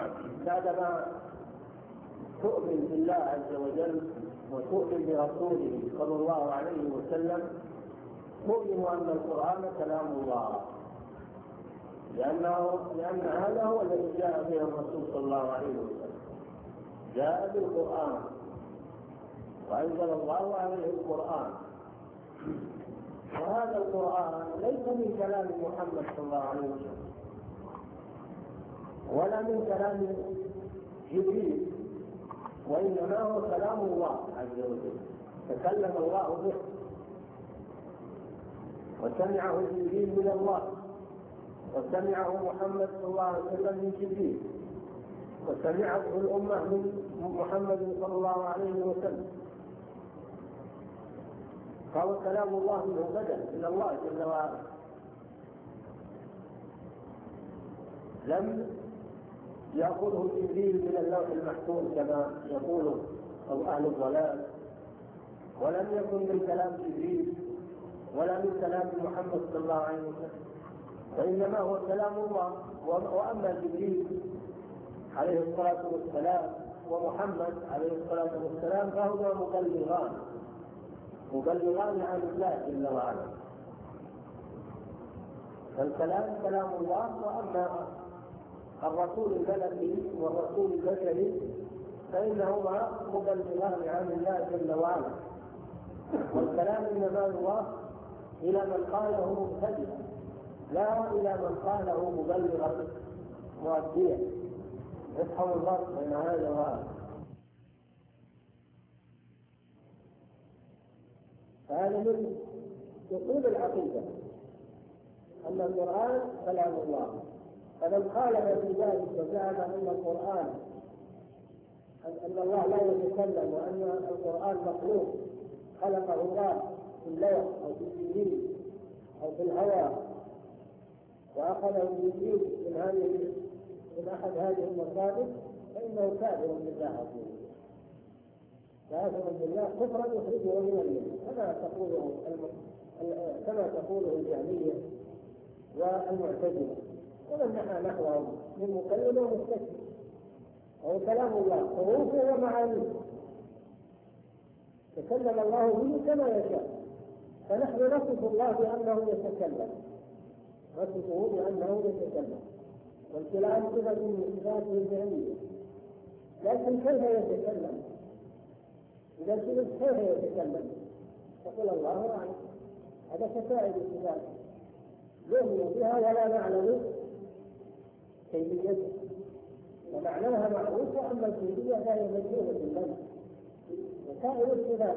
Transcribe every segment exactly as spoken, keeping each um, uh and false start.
بعدما تؤمن بالله عز وجل وتؤمن برسوله صلى الله عليه وسلم تؤمن أن القرآن كلام الله، لأنه لأن هذا هو الذي جاء به الرسول صلى الله عليه وسلم، جاء بالقرآن وأنزل الله عليه القرآن. وهذا القرآن ليس من كلام محمد صلى الله عليه وسلم ولا من كلام جبريل، وإنما هو كلام الله عز وجل، تكلم الله به وسمعه جبريل من الله، وسمعه محمد صلى الله عليه وسلم من جبريل، وسمعته الأمة من محمد صلى الله عليه وسلم. فهو كلام الله منه بدل إلى الله جل وعلا، لم يأخذه جبريل من اللوح المحفوظ كما يقول أو أهل الضلال، ولم يكن من كلام جبريل ولا من كلام محمد صلى الله عليه وسلم، وإنما هو كلام الله. وأما جبريل عليه الصلاة والسلام ومحمد عليه الصلاة والسلام فهما مبلغان مبلغان عن الله جل وعلا، فالكلام كلام الله. وأما الرسول الملكي والرسول البشري فإنهما مبلغان عن الله جل وعلا، والكلام إنما هو إلى من قاله مبتدئا لا إلى من قاله مبلغا مؤديا. افهموا الفرق بين هذا وهذا. فهذا من أصول العقيدة أن القرآن كلام الله. فمن خالف في ذلك وزعم أن القرآن أن الله لا يتكلم وأن القرآن مخلوق خلقه الله في اللوح أو في الإنجيل أو في الهواء وأخذه الإنجيل من هذه من أحد هذه المصادر فإنه كافر بالله، كافر بالله كفرا يخرجه من المله كما تقوله كما تقوله الجهمية والمعتزلة ومن نحى نحوهم من مكلم ومستكبر. وهو كلام الله حروفه ومعانيه تكلم الله به كما يشاء، فنحن نصف الله بأنه يتكلم، نصفه بأنه يتكلم، والكلام صفة من صفاته الجهمية. لكن كيف يتكلم؟ إذا سئلت كيف يتكلم تقول الله أعلم. هذا كفائد الصفات نؤمن بها ولا نعلم كيفيتها، ومعناها معروف، وأما الكيفية فهي مجهولة لنا. وسائر الصفات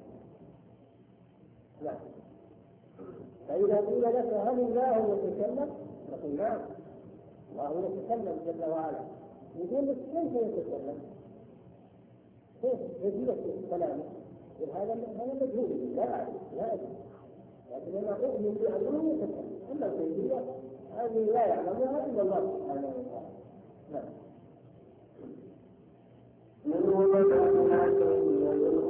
لا. فإذا قيل لك هل الله يتكلم؟ نقول نعم الله يتكلم جل وعلا. يقول لك كيف يتكلم؟ كيف كيفية كلامه؟ هذا هذا مجهول لا أعرف لا أدري، لكن أنا أؤمن بأنه يتكلم. أما الكيفية هذه لا يعلمها إلا الله سبحانه وتعالى. نعم.